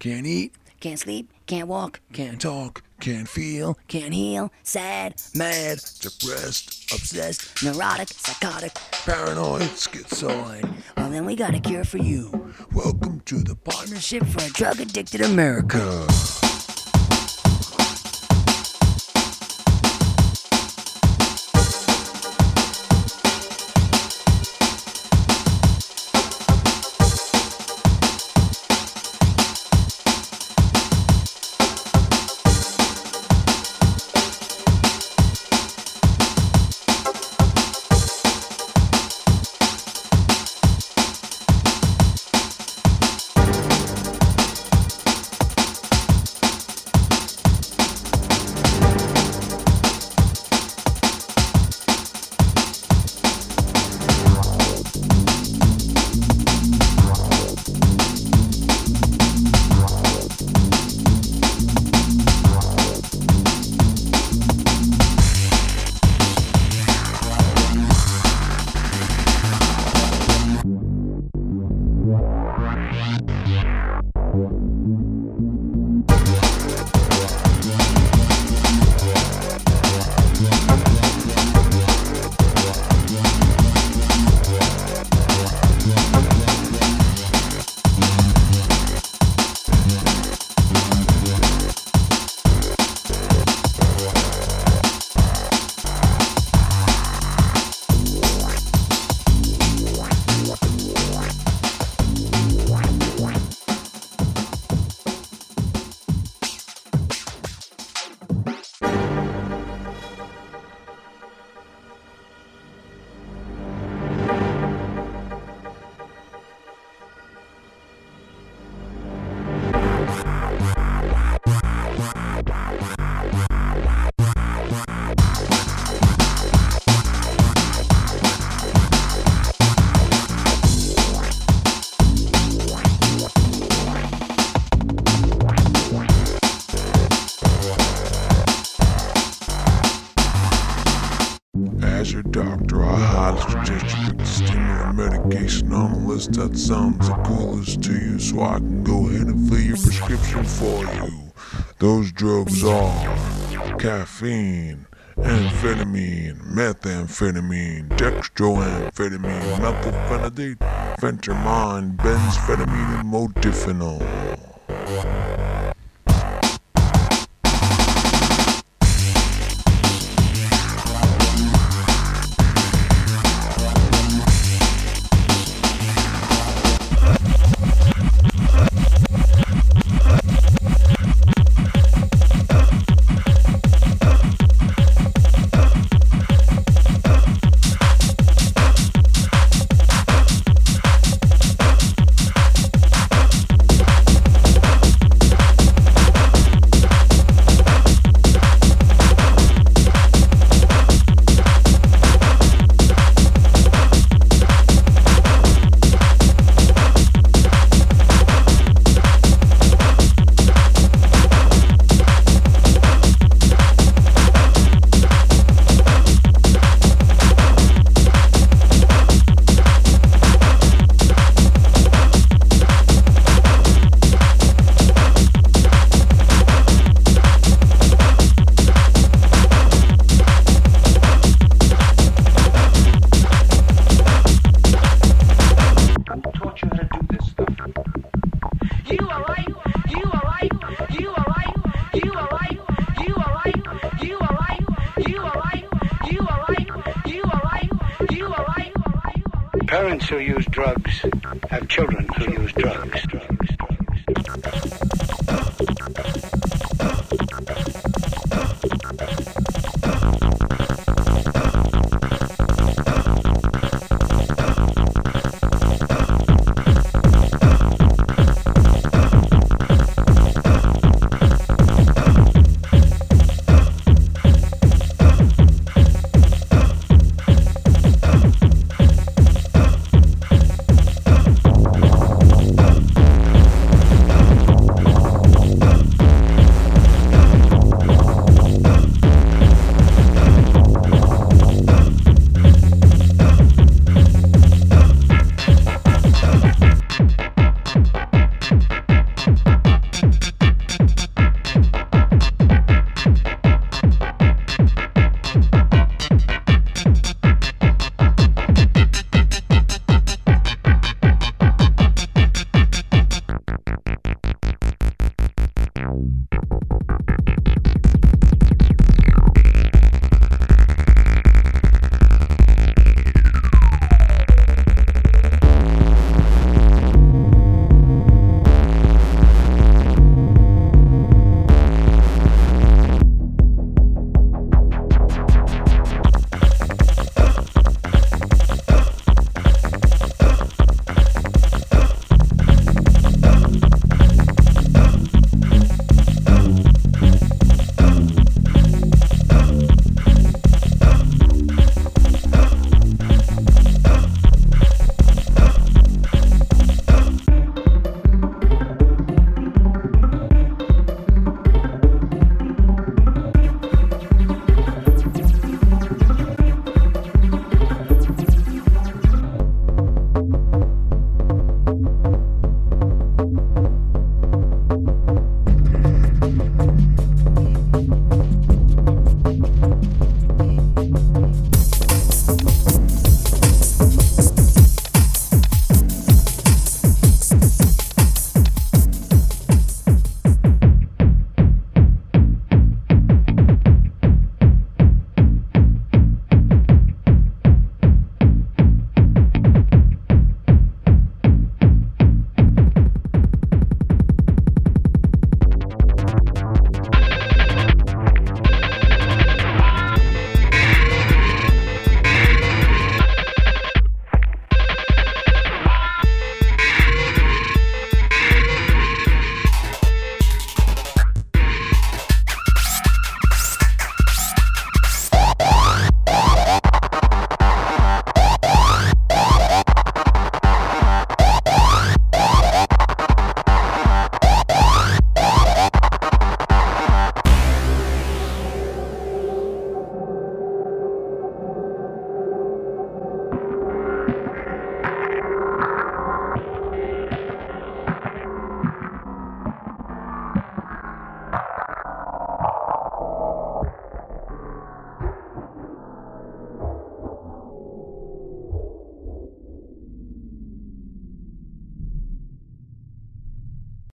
Can't eat, can't sleep, can't walk, can't talk, can't feel, can't heal, sad, mad, depressed, obsessed, neurotic, psychotic, paranoid, schizoid. Well, then we got a cure for you. Welcome to the Partnership for a Drug Addicted America. As your doctor, I highly suggest you put the stimulant medication on the list that sounds the coolest to you so I can go ahead and fill your prescription for you. Those drugs are caffeine, amphetamine, methamphetamine, dextroamphetamine, methylphenidate, phentermine, benzphetamine, and modafinil. Parents who use drugs have children who use drugs.